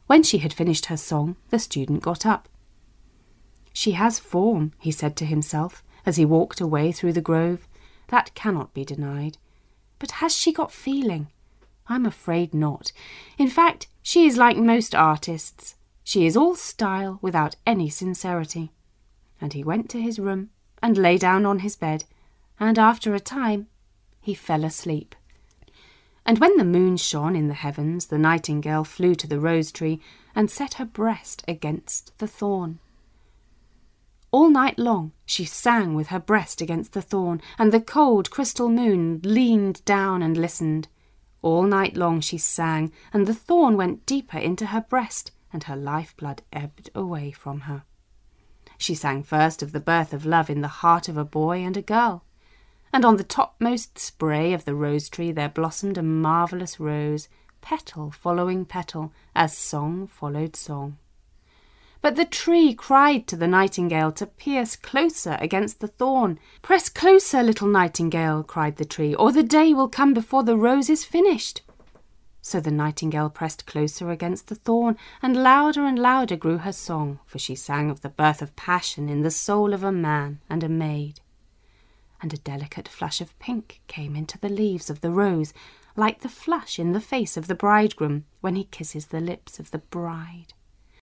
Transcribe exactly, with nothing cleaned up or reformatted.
When she had finished her song, the student got up. "She has form," he said to himself, as he walked away through the grove. "That cannot be denied. But has she got feeling? I'm afraid not. In fact, she is like most artists. She is all style without any sincerity." And he went to his room and lay down on his bed, and after a time he fell asleep. And when the moon shone in the heavens, the nightingale flew to the rose tree and set her breast against the thorn. All night long she sang with her breast against the thorn, and the cold crystal moon leaned down and listened. All night long she sang, and the thorn went deeper into her breast, and her lifeblood ebbed away from her. She sang first of the birth of love in the heart of a boy and a girl, and on the topmost spray of the rose tree there blossomed a marvellous rose, petal following petal, as song followed song. But the tree cried to the nightingale to pierce closer against the thorn. "Press closer, little nightingale," cried the tree, "or the day will come before the rose is finished." So the nightingale pressed closer against the thorn, and louder and louder grew her song, for she sang of the birth of passion in the soul of a man and a maid. And a delicate flush of pink came into the leaves of the rose, like the flush in the face of the bridegroom when he kisses the lips of the bride.